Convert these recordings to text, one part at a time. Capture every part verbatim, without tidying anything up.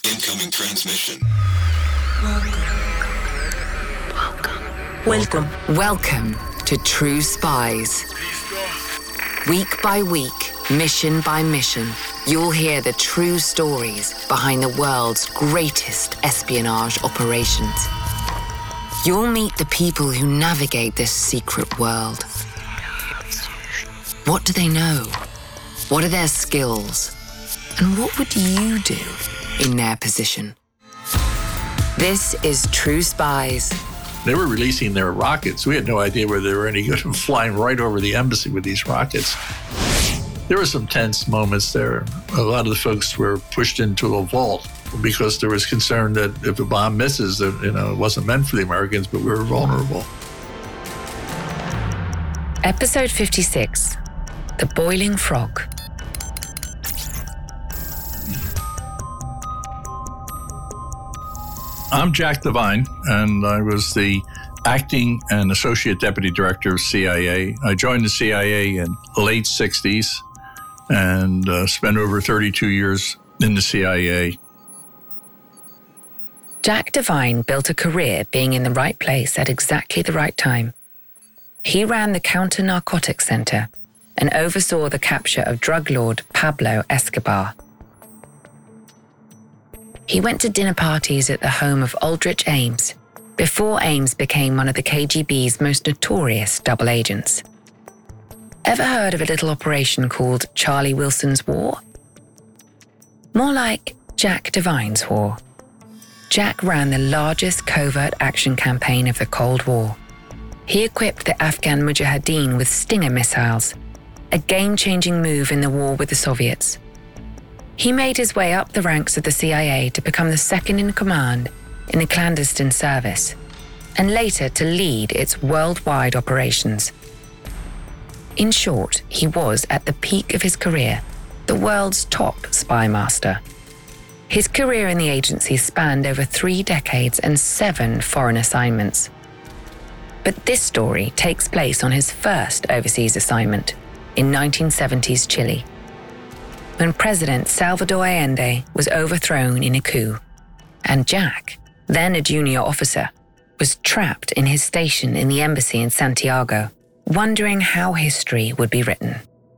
Incoming transmission. Welcome. Welcome to True Spies. Week by week, mission by mission, you'll hear the true stories behind the world's greatest espionage operations. You'll meet the people who navigate this secret world. What do they know? What are their skills? And what would you do in their position? This is True Spies. They were releasing their rockets. We had no idea whether they were any good and flying right over the embassy with these rockets. There were some tense moments there. A lot of the folks were pushed into a vault because there was concern that if a bomb misses, that, you know, it wasn't meant for the Americans, but we were vulnerable. Episode fifty-six, The Boiling Frog. I'm Jack Devine, and I was the acting and associate deputy director of C I A. I joined the C I A in the late sixties and uh, spent over thirty-two years in the C I A. Jack Devine built a career being in the right place at exactly the right time. He ran the Counter-Narcotics Center and oversaw the capture of drug lord Pablo Escobar. He went to dinner parties at the home of Aldrich Ames before Ames became one of the K G B's most notorious double agents. Ever heard of a little operation called Charlie Wilson's War? More like Jack Devine's War. Jack ran the largest covert action campaign of the Cold War. He equipped the Afghan Mujahideen with Stinger missiles, a game-changing move in the war with the Soviets. He made his way up the ranks of the C I A to become the second in command in the clandestine service, and later to lead its worldwide operations. In short, he was, at the peak of his career, the world's top spy master. His career in the agency spanned over three decades and seven foreign assignments. But this story takes place on his first overseas assignment in nineteen seventies Chile, when President Salvador Allende was overthrown in a coup, and Jack, then a junior officer, was trapped in his station in the embassy in Santiago, wondering how history would be written.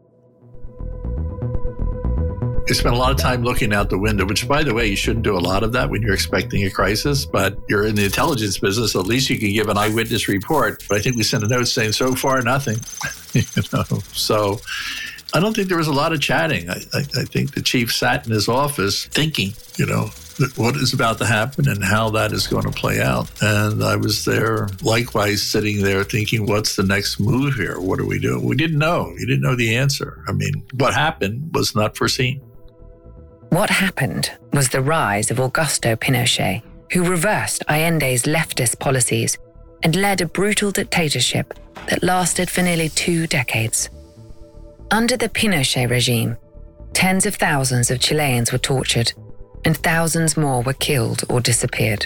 You spent a lot of time looking out the window, which, by the way, you shouldn't do a lot of that when you're expecting a crisis, but you're in the intelligence business, at least you can give an eyewitness report. But I think we sent a note saying, so far, nothing. you know, so I don't think there was a lot of chatting. I, I, I think the chief sat in his office thinking, you know, what is about to happen and how that is going to play out. And I was there, likewise, sitting there thinking, what's the next move here? What do we do? We didn't know. You didn't know the answer. I mean, what happened was not foreseen. What happened was the rise of Augusto Pinochet, who reversed Allende's leftist policies and led a brutal dictatorship that lasted for nearly two decades. Under the Pinochet regime, tens of thousands of Chileans were tortured, and thousands more were killed or disappeared.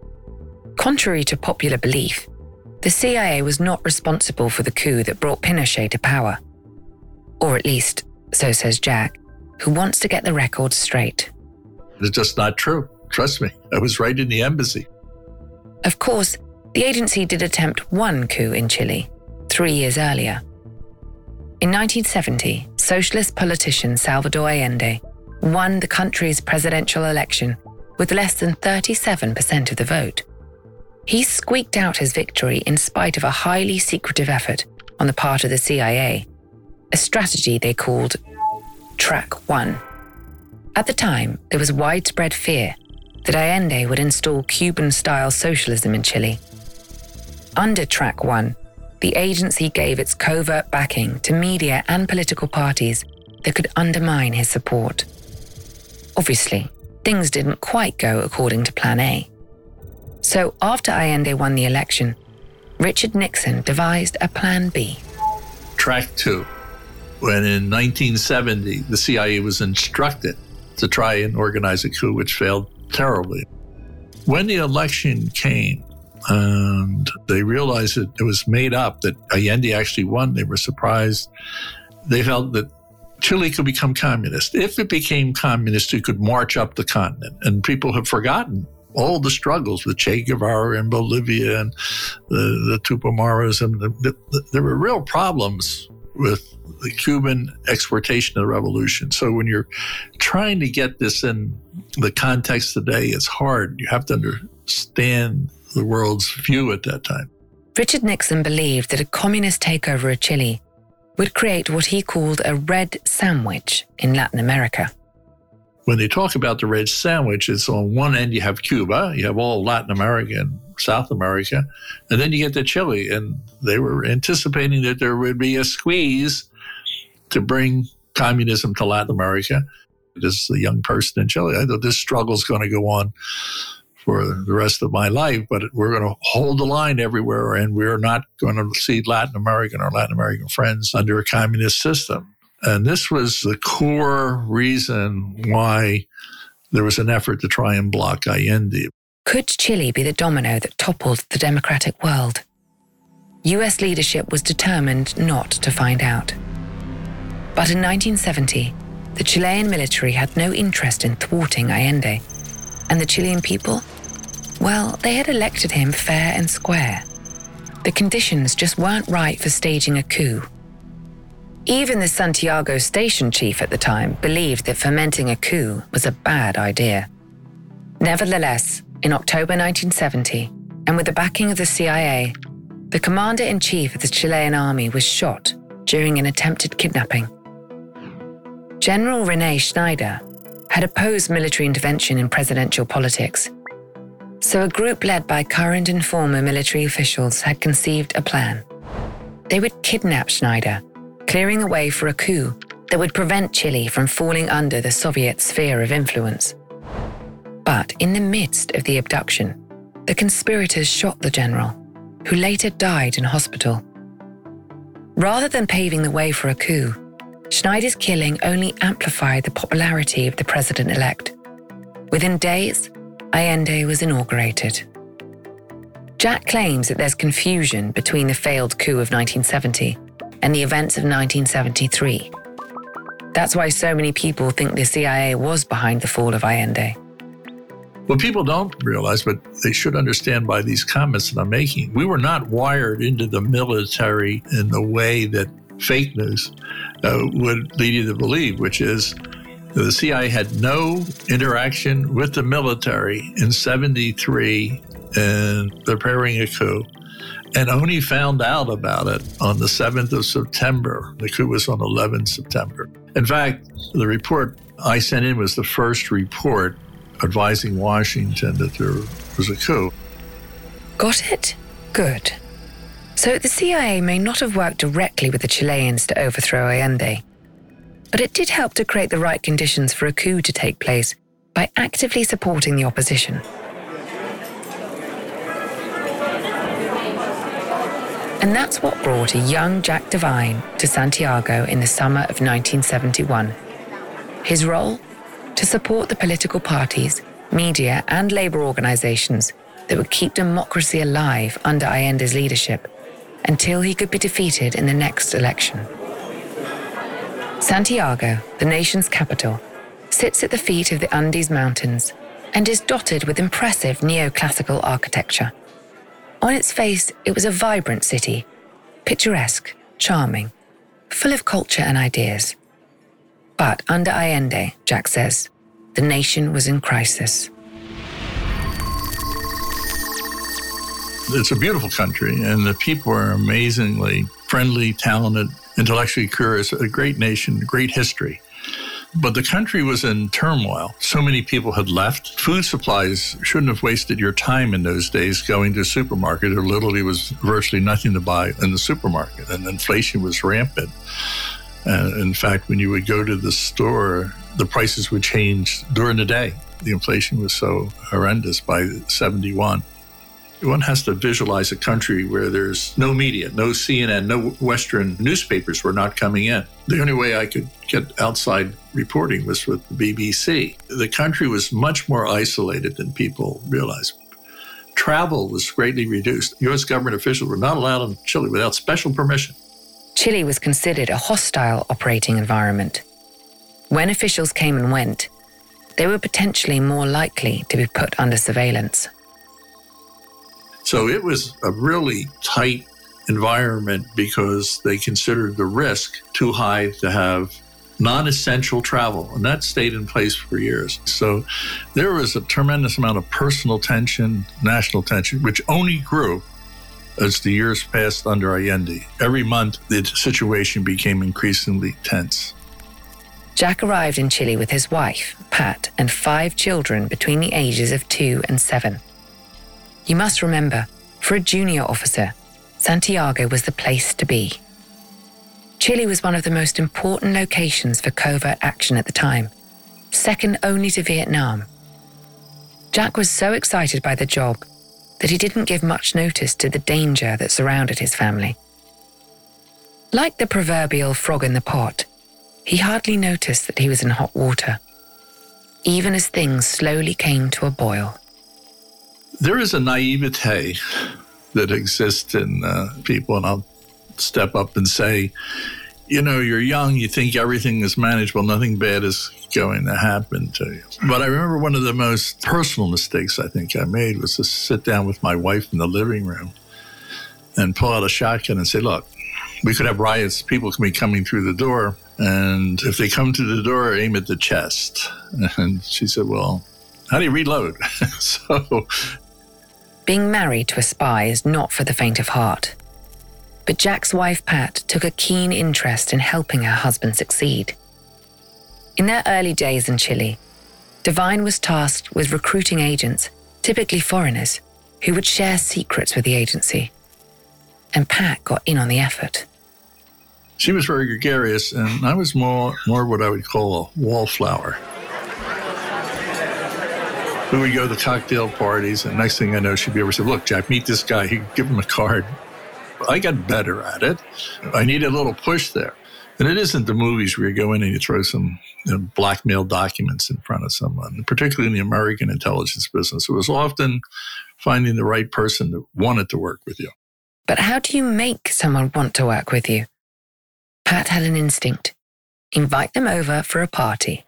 Contrary to popular belief, the C I A was not responsible for the coup that brought Pinochet to power. Or at least, so says Jack, who wants to get the record straight. It's just not true. Trust me, I was right in the embassy. Of course, the agency did attempt one coup in Chile, three years earlier. In nineteen seventy, socialist politician Salvador Allende won the country's presidential election with less than thirty-seven percent of the vote. He squeaked out his victory in spite of a highly secretive effort on the part of the C I A, a strategy they called Track One. At the time, there was widespread fear that Allende would install Cuban-style socialism in Chile. Under Track One, the agency gave its covert backing to media and political parties that could undermine his support. Obviously, things didn't quite go according to Plan A. So after Allende won the election, Richard Nixon devised a Plan B. Track Two. When in nineteen seventy, the C I A was instructed to try and organize a coup, which failed terribly. When the election came and they realized that it was made up, that Allende actually won, they were surprised. They felt that Chile could become communist. If it became communist, it could march up the continent. And people have forgotten all the struggles with Che Guevara in Bolivia and the, the Tupamaros. And the, the, there were real problems with the Cuban exportation of the revolution. So when you're trying to get this in the context today, it's hard. You have to understand the world's view at that time. Richard Nixon believed that a communist takeover of Chile would create what he called a red sandwich in Latin America. When they talk about the red sandwich, it's on one end you have Cuba, you have all Latin America and South America, and then you get to Chile. And they were anticipating that there would be a squeeze to bring communism to Latin America. As a young person in Chile, I thought this struggle is going to go on for the rest of my life, but we're going to hold the line everywhere, and we're not going to see Latin American or Latin American friends under a communist system. And this was the core reason why there was an effort to try and block Allende. Could Chile be the domino that toppled the democratic world? U S leadership was determined not to find out. But in nineteen seventy, the Chilean military had no interest in thwarting Allende, and the Chilean people, well, they had elected him fair and square. The conditions just weren't right for staging a coup. Even the Santiago station chief at the time believed that fomenting a coup was a bad idea. Nevertheless, in October nineteen seventy, and with the backing of the C I A, the commander-in-chief of the Chilean army was shot during an attempted kidnapping. General René Schneider had opposed military intervention in presidential politics, so a group led by current and former military officials had conceived a plan. They would kidnap Schneider, clearing the way for a coup that would prevent Chile from falling under the Soviet sphere of influence. But in the midst of the abduction, the conspirators shot the general, who later died in hospital. Rather than paving the way for a coup, Schneider's killing only amplified the popularity of the president-elect. Within days, Allende was inaugurated. Jack claims that there's confusion between the failed coup of nineteen seventy and the events of nineteen seventy-three. That's why so many people think the C I A was behind the fall of Allende. What people don't realize, but they should understand by these comments that I'm making, we were not wired into the military in the way that fake news uh, would lead you to believe, which is the C I A had no interaction with the military in seventy-three in preparing a coup, and only found out about it on the seventh of September. The coup was on the eleventh of September. In fact, the report I sent in was the first report advising Washington that there was a coup. Got it? Good. So the C I A may not have worked directly with the Chileans to overthrow Allende, but it did help to create the right conditions for a coup to take place by actively supporting the opposition. And that's what brought a young Jack Devine to Santiago in the summer of nineteen seventy-one. His role? To support the political parties, media, and labor organizations that would keep democracy alive under Allende's leadership until he could be defeated in the next election. Santiago, the nation's capital, sits at the feet of the Andes Mountains and is dotted with impressive neoclassical architecture. On its face, it was a vibrant city, picturesque, charming, full of culture and ideas. But under Allende, Jack says, the nation was in crisis. It's a beautiful country, and the people are amazingly friendly, talented, intellectually curious, a great nation, great history. But the country was in turmoil. So many people had left. Food supplies shouldn't have wasted your time in those days going to a supermarket. There literally was virtually nothing to buy in the supermarket, and inflation was rampant. Uh, in fact, when you would go to the store, the prices would change during the day. The inflation was so horrendous by seventy-one. One has to visualize a country where there's no media, no C N N, no Western newspapers were not coming in. The only way I could get outside reporting was with the B B C. The country was much more isolated than people realize. Travel was greatly reduced. U S government officials were not allowed in Chile without special permission. Chile was considered a hostile operating environment. When officials came and went, they were potentially more likely to be put under surveillance. So it was a really tight environment because they considered the risk too high to have non-essential travel, and that stayed in place for years. So there was a tremendous amount of personal tension, national tension, which only grew as the years passed under Allende. Every month, the situation became increasingly tense. Jack arrived in Chile with his wife, Pat, and five children between the ages of two and seven. You must remember, for a junior officer, Santiago was the place to be. Chile was one of the most important locations for covert action at the time, second only to Vietnam. Jack was so excited by the job that he didn't give much notice to the danger that surrounded his family. Like the proverbial frog in the pot, he hardly noticed that he was in hot water, even as things slowly came to a boil. There is a naivete that exists in uh, people, and I'll step up and say, you know, you're young, you think everything is manageable, nothing bad is going to happen to you. But I remember one of the most personal mistakes I think I made was to sit down with my wife in the living room and pull out a shotgun and say, look, we could have riots, people can be coming through the door, and if they come to the door, aim at the chest. And she said, well, how do you reload? So... Being married to a spy is not for the faint of heart. But Jack's wife, Pat, took a keen interest in helping her husband succeed. In their early days in Chile, Devine was tasked with recruiting agents, typically foreigners, who would share secrets with the agency. And Pat got in on the effort. She was very gregarious, and I was more, more what I would call a wallflower. We would go to the cocktail parties, and next thing I know, she'd be over and say, look, Jack, meet this guy. He'd give him a card. I got better at it. I needed a little push there. And it isn't the movies where you go in and you throw some you know, blackmail documents in front of someone, particularly in the American intelligence business. It was often finding the right person that wanted to work with you. But how do you make someone want to work with you? Pat had an instinct. Invite them over for a party.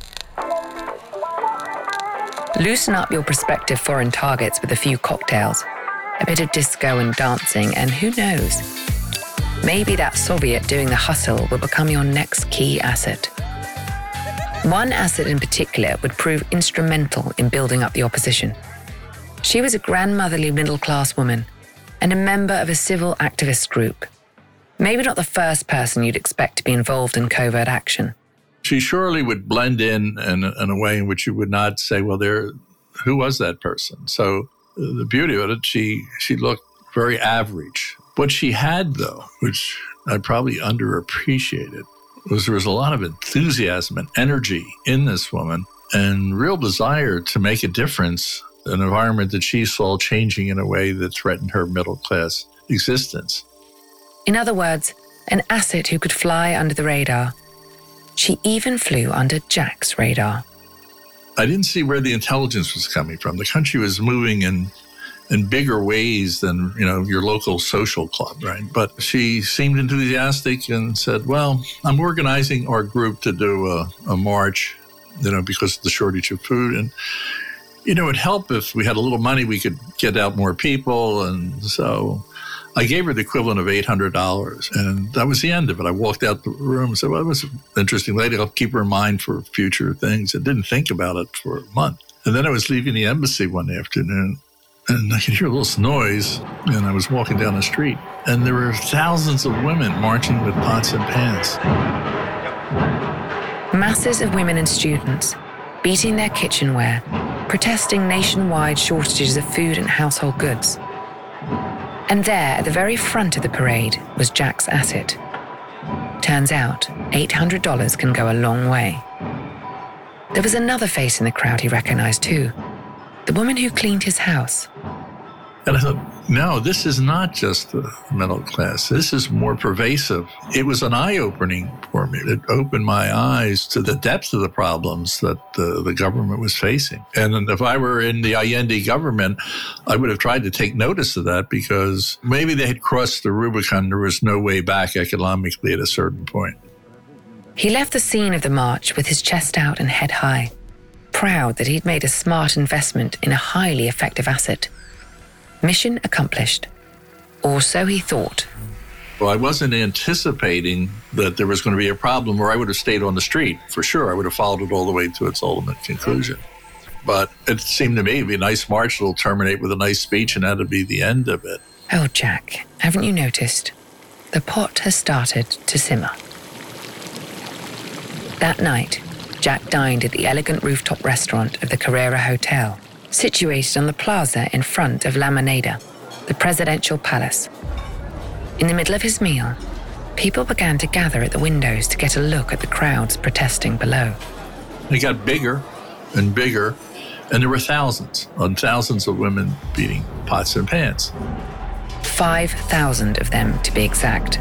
Loosen up your prospective foreign targets with a few cocktails, a bit of disco and dancing, and who knows? Maybe that Soviet doing the hustle will become your next key asset. One asset in particular would prove instrumental in building up the opposition. She was a grandmotherly middle-class woman and a member of a civil activist group. Maybe not the first person you'd expect to be involved in covert action. She surely would blend in, in in a way in which you would not say, well, there, who was that person? So the beauty of it, she she looked very average. What she had, though, which I probably underappreciated, was there was a lot of enthusiasm and energy in this woman and real desire to make a difference in an environment that she saw changing in a way that threatened her middle-class existence. In other words, an asset who could fly under the radar. She even flew under Jack's radar. I didn't see where the intelligence was coming from. The country was moving in in bigger ways than, you know, your local social club, right? But she seemed enthusiastic and said, well, I'm organizing our group to do a, a march, you know, because of the shortage of food. And, you know, it'd help if we had a little money, we could get out more people. And so I gave her the equivalent of eight hundred dollars, and that was the end of it. I walked out the room and said, well, that was an interesting lady. I'll keep her in mind for future things. I didn't think about it for a month. And then I was leaving the embassy one afternoon, and I could hear a little noise, and I was walking down the street, and there were thousands of women marching with pots and pans. Masses of women and students beating their kitchenware, protesting nationwide shortages of food and household goods. And there, at the very front of the parade, was Jack's asset. Turns out, eight hundred dollars can go a long way. There was another face in the crowd he recognized too, the woman who cleaned his house. And I thought, no, this is not just the middle class. This is more pervasive. It was an eye-opening for me. It opened my eyes to the depth of the problems that the, the government was facing. And if I were in the Allende government, I would have tried to take notice of that, because maybe they had crossed the Rubicon. There was no way back economically at a certain point. He left the scene of the march with his chest out and head high, proud that he'd made a smart investment in a highly effective asset. Mission accomplished. Or so he thought. Well, I wasn't anticipating that there was going to be a problem where I would have stayed on the street, for sure. I would have followed it all the way to its ultimate conclusion. But it seemed to me it'd be a nice march that'll terminate with a nice speech, and that'll be the end of it. Oh, Jack, haven't you noticed? The pot has started to simmer. That night, Jack dined at the elegant rooftop restaurant of the Carrera Hotel, situated on the plaza in front of La Moneda, the presidential palace. In the middle of his meal, people began to gather at the windows to get a look at the crowds protesting below. It got bigger and bigger, and there were thousands and thousands of women beating pots and pans. Five thousand of them, to be exact.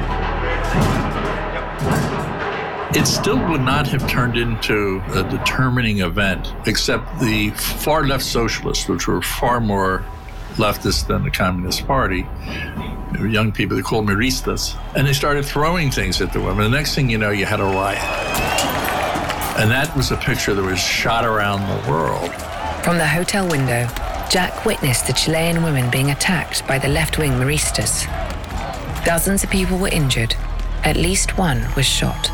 It still would not have turned into a determining event, except the far-left socialists, which were far more leftist than the Communist Party. They were young people, they called Maristas, and they started throwing things at the women. The next thing you know, you had a riot. And that was a picture that was shot around the world. From the hotel window, Jack witnessed the Chilean women being attacked by the left-wing Maristas. Dozens of people were injured. At least one was shot.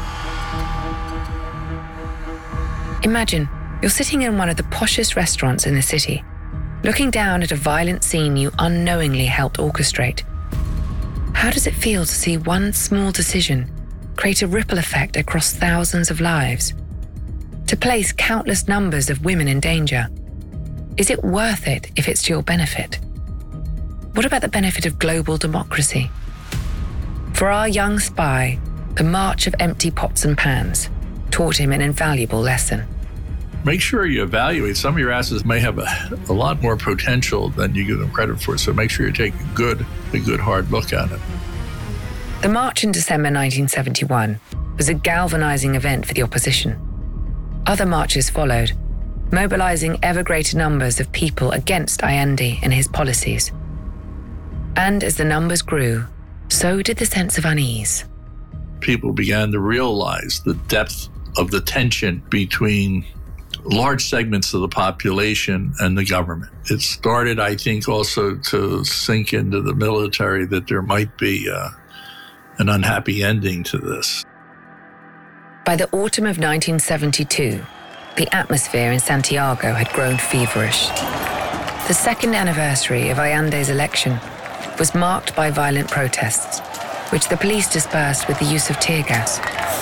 Imagine you're sitting in one of the poshest restaurants in the city, looking down at a violent scene you unknowingly helped orchestrate. How does it feel to see one small decision create a ripple effect across thousands of lives? To place countless numbers of women in danger? Is it worth it if it's to your benefit? What about the benefit of global democracy? For our young spy, the march of empty pots and pans taught him an invaluable lesson. Make sure you evaluate. Some of your assets may have a, a lot more potential than you give them credit for, so make sure you take a good, a good hard look at it. The march in December nineteen seventy-one was a galvanizing event for the opposition. Other marches followed, mobilizing ever greater numbers of people against Allende and his policies. And as the numbers grew, so did the sense of unease. People began to realize the depth of the tension between large segments of the population and the government. It started, I think, also to sink into the military that there might be uh, an unhappy ending to this. By the autumn of nineteen seventy-two, the atmosphere in Santiago had grown feverish. The second anniversary of Allende's election was marked by violent protests, which the police dispersed with the use of tear gas.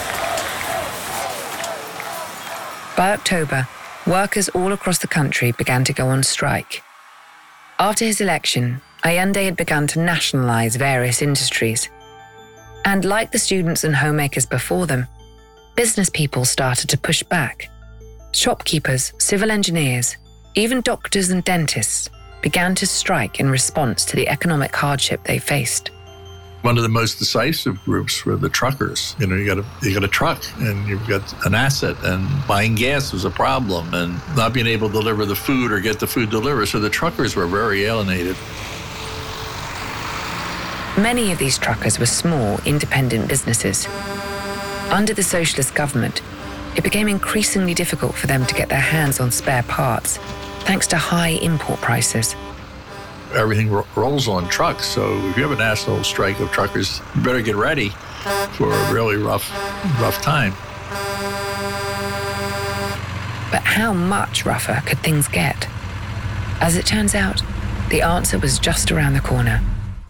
By October, workers all across the country began to go on strike. After his election, Allende had begun to nationalize various industries. And like the students and homemakers before them, business people started to push back. Shopkeepers, civil engineers, even doctors and dentists began to strike in response to the economic hardship they faced. One of the most decisive groups were the truckers. You know, you got a you got a truck and you've got an asset, and buying gas was a problem, and not being able to deliver the food or get the food delivered. So the truckers were very alienated. Many of these truckers were small, independent businesses. Under the socialist government, it became increasingly difficult for them to get their hands on spare parts, thanks to high import prices. Everything ro- rolls on trucks, so if you have a national strike of truckers, you better get ready for a really rough, rough time. But how much rougher could things get? As it turns out, the answer was just around the corner.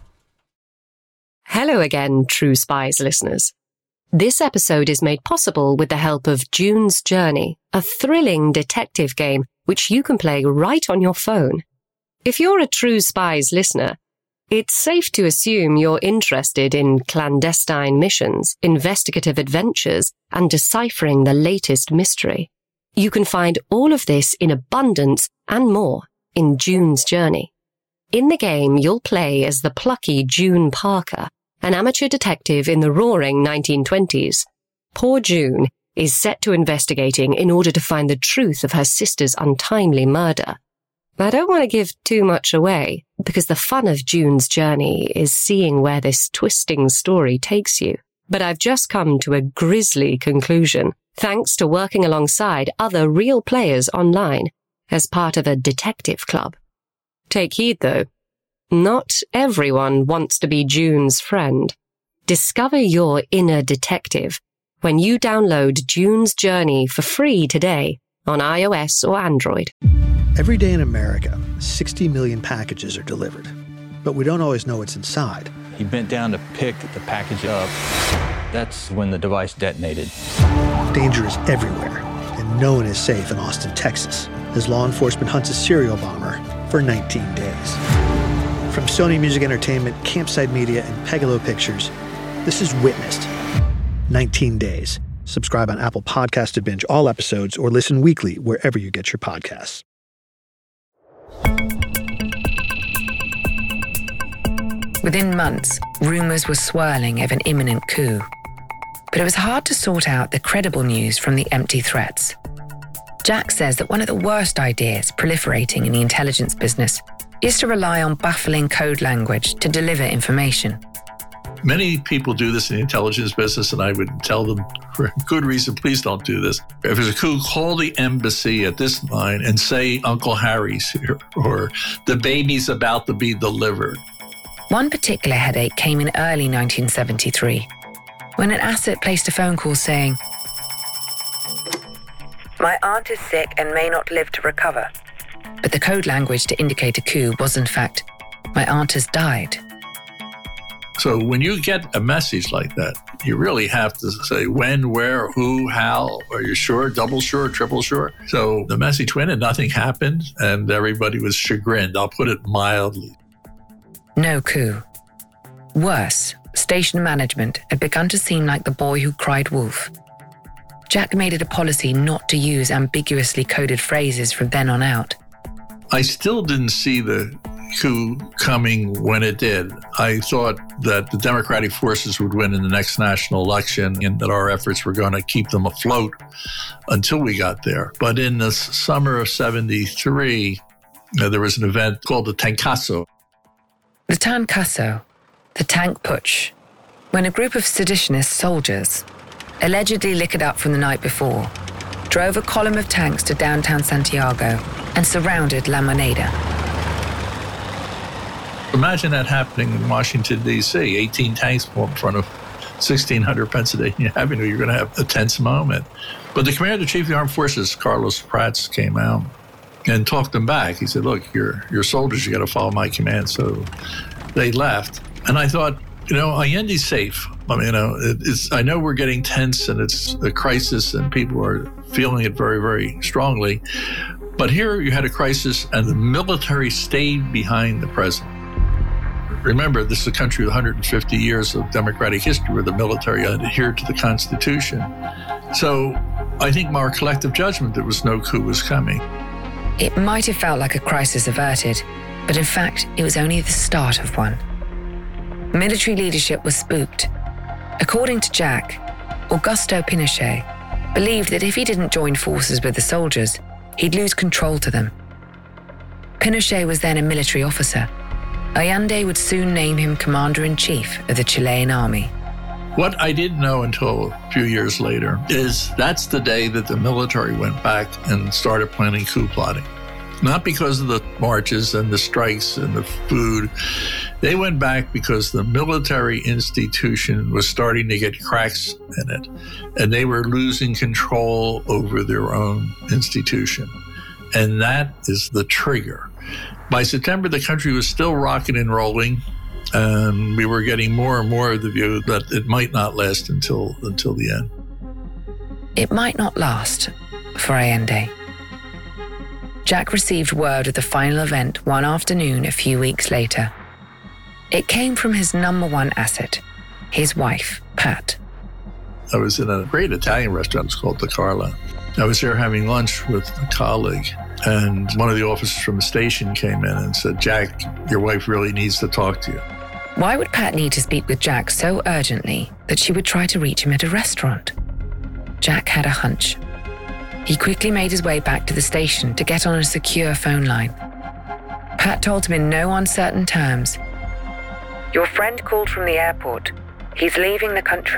Hello again, True Spies listeners. This episode is made possible with the help of June's Journey, a thrilling detective game which you can play right on your phone. If you're a True Spies listener, it's safe to assume you're interested in clandestine missions, investigative adventures, and deciphering the latest mystery. You can find all of this in abundance and more in June's Journey. In the game, you'll play as the plucky June Parker, an amateur detective in the roaring nineteen twenties. Poor June is set to investigating in order to find the truth of her sister's untimely murder. I don't want to give too much away, because the fun of June's Journey is seeing where this twisting story takes you. But I've just come to a grisly conclusion, thanks to working alongside other real players online as part of a detective club. Take heed, though. Not everyone wants to be June's friend. Discover your inner detective when you download June's Journey for free today on iOS or Android. Every day in America, sixty million packages are delivered, but we don't always know what's inside. He bent down to pick the package up. That's when the device detonated. Danger is everywhere, and no one is safe in Austin, Texas, as law enforcement hunts a serial bomber for nineteen days. From Sony Music Entertainment, Campside Media, and Pegalo Pictures, this is Witnessed. nineteen days. Subscribe on Apple Podcasts to binge all episodes or listen weekly wherever you get your podcasts. Within months, rumors were swirling of an imminent coup. But it was hard to sort out the credible news from the empty threats. Jack says that one of the worst ideas proliferating in the intelligence business is to rely on baffling code language to deliver information. Many people do this in the intelligence business, and I would tell them, for good reason, please don't do this. If there's a coup, call the embassy at this line and say Uncle Harry's here, or the baby's about to be delivered. One particular headache came in early nineteen seventy-three, when an asset placed a phone call saying, "My aunt is sick and may not live to recover." But the code language to indicate a coup was in fact, "My aunt has died." So when you get a message like that, you really have to say when, where, who, how, are you sure, double sure, triple sure? So the message went and nothing happened, and everybody was chagrined. I'll put it mildly. No coup. Worse, station management had begun to seem like the boy who cried wolf. Jack made it a policy not to use ambiguously coded phrases from then on out. I still didn't see the coup coming when it did. I thought that the Democratic forces would win in the next national election and that our efforts were going to keep them afloat until we got there. But in the summer of seventy-three, uh, there was an event called the Tankasso. The Tankasso, the tank putsch, when a group of seditionist soldiers, allegedly liquored up from the night before, drove a column of tanks to downtown Santiago and surrounded La Moneda. Imagine that happening in Washington, D C, eighteen tanks in front of sixteen hundred Pennsylvania Avenue. You're going to have a tense moment. But the Commander-in-Chief of the Armed Forces, Carlos Prats, came out and talked them back. He said, look, you're, you're soldiers, you got to follow my command. So they left. And I thought, you know, Allende's safe. I mean, you know, it, it's, I know we're getting tense and it's a crisis and people are feeling it very, very strongly. But here you had a crisis and the military stayed behind the president. Remember, this is a country with one hundred fifty years of democratic history where the military adhered to the Constitution. So I think our collective judgment there was no coup was coming. It might have felt like a crisis averted, but in fact, it was only the start of one. Military leadership was spooked. According to Jack, Augusto Pinochet believed that if he didn't join forces with the soldiers, he'd lose control to them. Pinochet was then a military officer. Allende would soon name him commander-in-chief of the Chilean army. What I didn't know until a few years later is that's the day that the military went back and started planning coup plotting. Not because of the marches and the strikes and the food. They went back because the military institution was starting to get cracks in it, and they were losing control over their own institution. And that is the trigger. By September, the country was still rocking and rolling, and we were getting more and more of the view that it might not last until until the end. It might not last for Allende. Jack received word of the final event one afternoon a few weeks later. It came from his number one asset, his wife, Pat. I was in a great Italian restaurant. It's called the Carla. I was there having lunch with a colleague, and one of the officers from the station came in and said, Jack, your wife really needs to talk to you. Why would Pat need to speak with Jack so urgently that she would try to reach him at a restaurant? Jack had a hunch. He quickly made his way back to the station to get on a secure phone line. Pat told him in no uncertain terms, "Your friend called from the airport. He's leaving the country.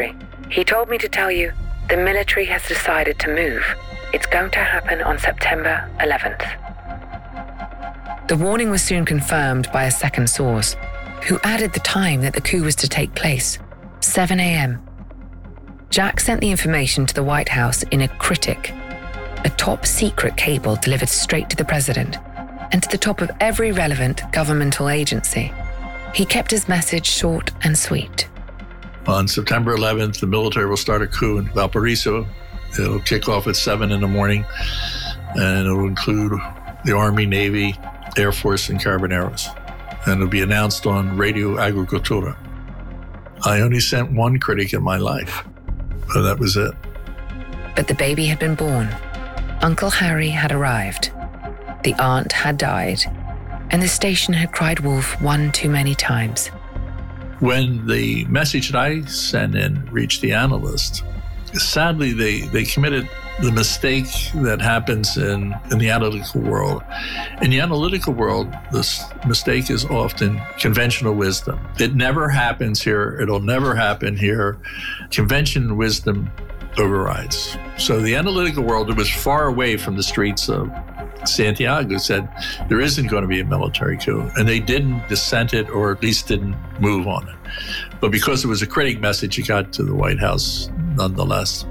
He told me to tell you the military has decided to move. It's going to happen on September eleventh. The warning was soon confirmed by a second source, who added the time that the coup was to take place, seven a.m. Jack sent the information to the White House in a Critic, a top-secret cable delivered straight to the president and to the top of every relevant governmental agency. He kept his message short and sweet. On September eleventh, the military will start a coup in Valparaiso. It'll kick off at seven in the morning, and it'll include the Army, Navy, Air Force, and Carabineros. And it'll be announced on Radio Agricultura. I only sent one critic in my life, but that was it. But the baby had been born. Uncle Harry had arrived. The aunt had died, and the station had cried wolf one too many times. When the message that I sent in reached the analyst, sadly, they, they committed the mistake that happens in, in the analytical world. In the analytical world, this mistake is often conventional wisdom. It never happens here. It'll never happen here. Conventional wisdom overrides. So the analytical world, that was far away from the streets of Santiago, said there isn't going to be a military coup. And they didn't dissent it, or at least didn't move on it. But because it was a critic message, it got to the White House nonetheless.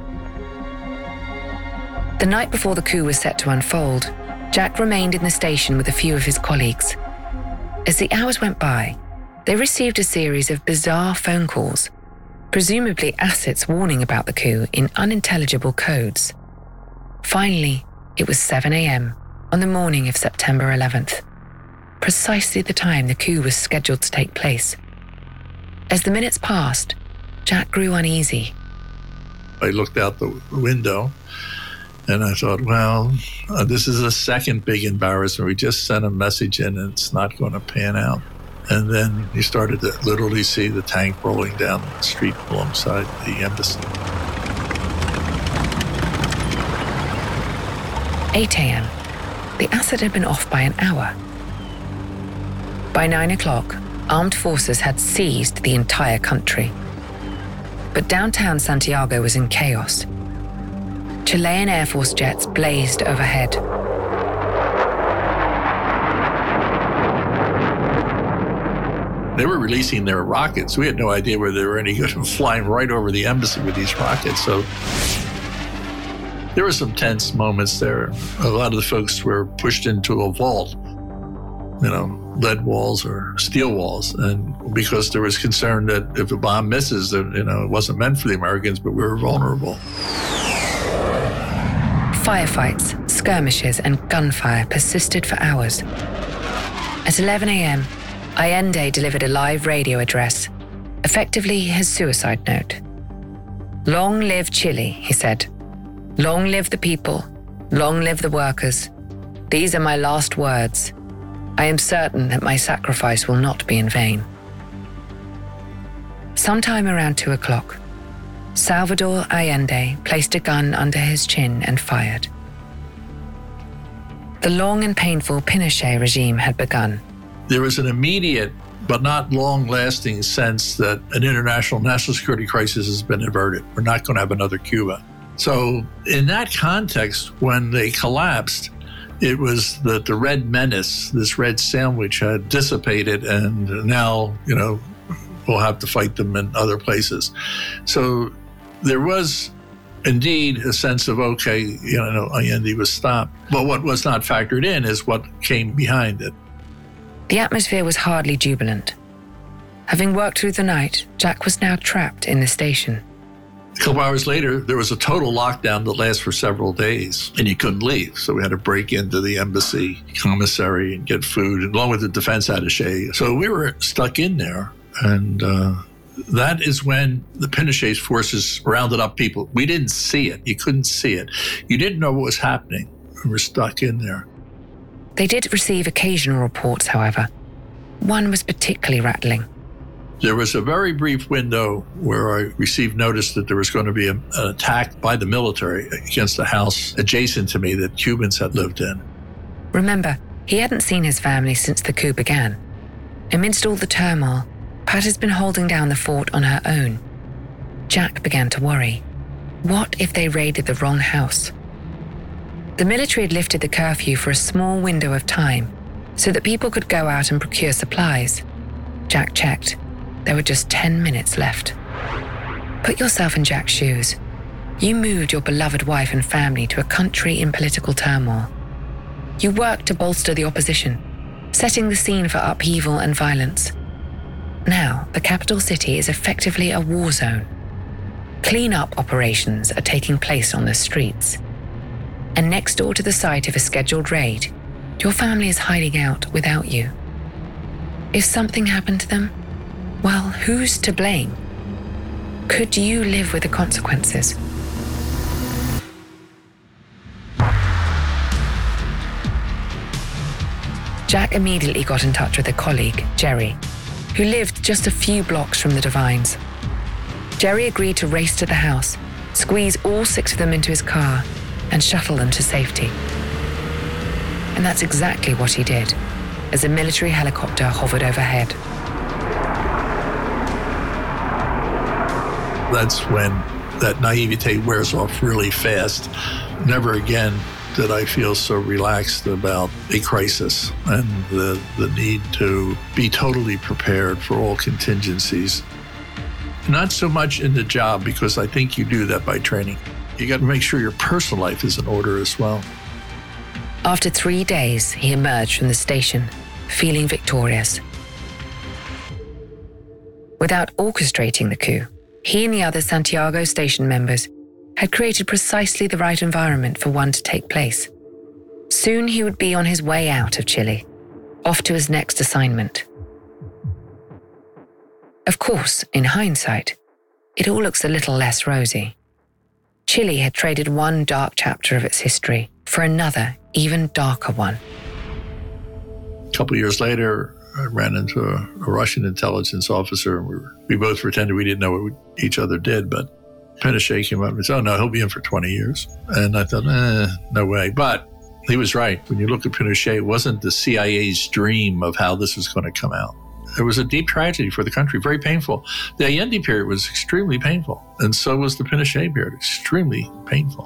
The night before the coup was set to unfold, Jack remained in the station with a few of his colleagues. As the hours went by, they received a series of bizarre phone calls, presumably assets warning about the coup in unintelligible codes. Finally, it was seven a.m. on the morning of September eleventh, precisely the time the coup was scheduled to take place. As the minutes passed, Jack grew uneasy. I looked out the window and I thought, well, uh, this is a second big embarrassment. We just sent a message in and it's not going to pan out. And then you started to literally see the tank rolling down the street alongside the embassy. eight a.m. The asset had been off by an hour. By nine o'clock, armed forces had seized the entire country. But downtown Santiago was in chaos. Chilean Air Force jets blazed overhead. They were releasing their rockets. We had no idea where they were any good, flying right over the embassy with these rockets. So there were some tense moments there. A lot of the folks were pushed into a vault, you know, lead walls or steel walls. And because there was concern that if a bomb misses, that, you know, it wasn't meant for the Americans, but we were vulnerable. Firefights, skirmishes, and gunfire persisted for hours. At eleven a.m., Allende delivered a live radio address, effectively his suicide note. "Long live Chile," he said. "Long live the people. Long live the workers. These are my last words. I am certain that my sacrifice will not be in vain." Sometime around two o'clock, Salvador Allende placed a gun under his chin and fired. The long and painful Pinochet regime had begun. There was an immediate but not long-lasting sense that an international national security crisis has been averted. We're not going to have another Cuba. So in that context, when they collapsed, it was that the red menace, this red sandwich, had dissipated, and now, you know, we'll have to fight them in other places. So there was indeed a sense of, okay, you know, Allende was stopped. But what was not factored in is what came behind it. The atmosphere was hardly jubilant. Having worked through the night, Jack was now trapped in the station. A couple hours later, there was a total lockdown that lasted for several days, and you couldn't leave. So we had to break into the embassy commissary and get food, along with the defense attaché. So we were stuck in there, and uh, that is when the Pinochet forces rounded up people. We didn't see it. You couldn't see it. You didn't know what was happening. We were stuck in there. They did receive occasional reports, however. One was particularly rattling. There was a very brief window where I received notice that there was going to be a, an attack by the military against a house adjacent to me that Cubans had lived in. Remember, he hadn't seen his family since the coup began. Amidst all the turmoil, Pat has been holding down the fort on her own. Jack began to worry. What if they raided the wrong house? The military had lifted the curfew for a small window of time so that people could go out and procure supplies. Jack checked. There were just ten minutes left. Put yourself in Jack's shoes. You moved your beloved wife and family to a country in political turmoil. You worked to bolster the opposition, setting the scene for upheaval and violence. Now, the capital city is effectively a war zone. Clean-up operations are taking place on the streets. And next door to the site of a scheduled raid, your family is hiding out without you. If something happened to them, well, who's to blame? Could you live with the consequences? Jack immediately got in touch with a colleague, Jerry, who lived just a few blocks from the Devines. Jerry agreed to race to the house, squeeze all six of them into his car, and shuttle them to safety. And that's exactly what he did, as a military helicopter hovered overhead. That's when that naivete wears off really fast. Never again did I feel so relaxed about a crisis and the, the need to be totally prepared for all contingencies. Not so much in the job, because I think you do that by training. You got to make sure your personal life is in order as well. After three days, he emerged from the station, feeling victorious. Without orchestrating the coup, he and the other Santiago station members had created precisely the right environment for one to take place. Soon he would be on his way out of Chile, off to his next assignment. Of course, in hindsight, it all looks a little less rosy. Chile had traded one dark chapter of its history for another, even darker one. A couple of years later, I ran into a, a Russian intelligence officer. We, were, we both pretended we didn't know what we, each other did, but Pinochet came up and said, oh, no, he'll be in for twenty years. And I thought, eh, no way. But he was right. When you look at Pinochet, it wasn't the C I A's dream of how this was going to come out. It was a deep tragedy for the country, very painful. The Allende period was extremely painful, and so was the Pinochet period, extremely painful.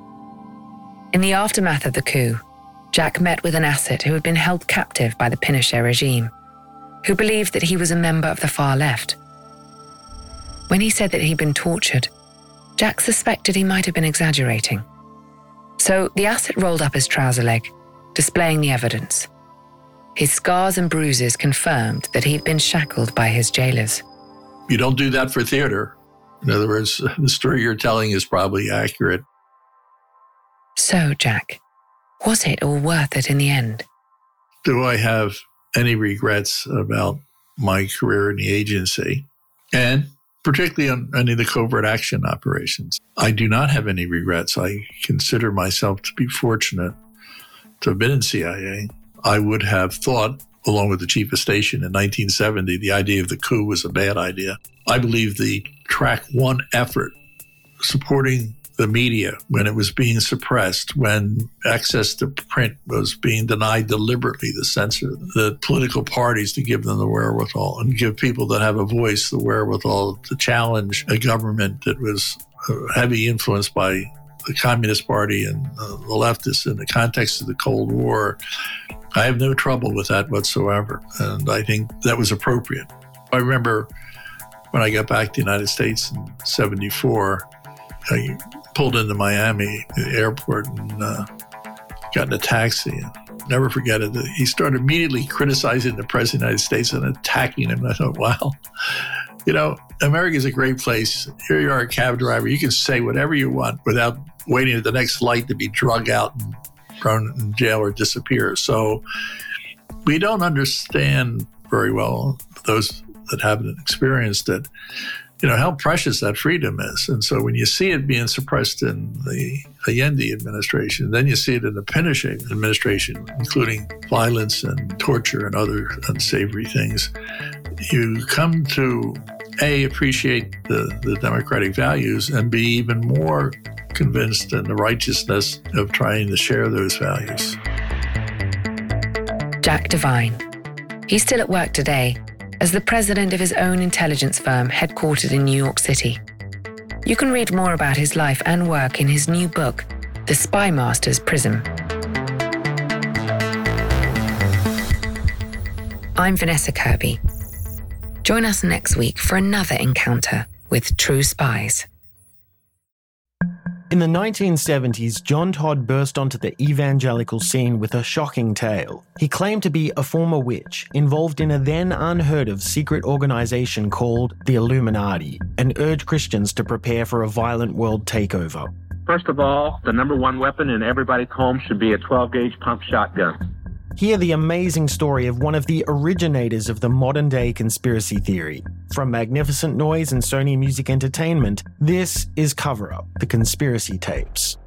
In the aftermath of the coup, Jack met with an asset who had been held captive by the Pinochet regime, who believed that he was a member of the far left. When he said that he'd been tortured, Jack suspected he might have been exaggerating. So the asset rolled up his trouser leg, displaying the evidence. His scars and bruises confirmed that he'd been shackled by his jailers. You don't do that for theater. In other words, the story you're telling is probably accurate. So, Jack, was it all worth it in the end? Do I have any regrets about my career in the agency? And particularly on any of the covert action operations. I do not have any regrets. I consider myself to be fortunate to have been in C I A. I would have thought, along with the chief of station in nineteen seventy, the idea of the coup was a bad idea. I believe the track one effort, supporting the media when it was being suppressed, when access to print was being denied deliberately, the censor, the political parties to give them the wherewithal and give people that have a voice the wherewithal to challenge a government that was heavily influenced by the Communist Party and uh, the leftists in the context of the Cold War. I have no trouble with that whatsoever, and I think that was appropriate. I remember when I got back to the United States in seventy-four, I pulled into Miami at the airport and uh, got in a taxi. Never forget it. He started immediately criticizing the President of the United States and attacking him. And I thought, wow, you know, America is a great place. Here you are, a cab driver. You can say whatever you want without waiting at the next light to be drug out and thrown in jail or disappear. So we don't understand very well, those that haven't experienced it, you know, how precious that freedom is. And so when you see it being suppressed in the Allende administration, then you see it in the Pinochet administration, including violence and torture and other unsavory things, you come to, A, appreciate the, the democratic values, and be even more convinced in the righteousness of trying to share those values. Jack Devine. He's still at work today as the president of his own intelligence firm headquartered in New York City. You can read more about his life and work in his new book, The Spy Master's Prism. I'm Vanessa Kirby. Join us next week for another encounter with true spies. In the nineteen seventies, John Todd burst onto the evangelical scene with a shocking tale. He claimed to be a former witch involved in a then unheard of secret organization called the Illuminati and urged Christians to prepare for a violent world takeover. First of all, the number one weapon in everybody's home should be a twelve gauge pump shotgun. Hear the amazing story of one of the originators of the modern-day conspiracy theory. From Magnificent Noise and Sony Music Entertainment, this is Cover Up, the Conspiracy Tapes.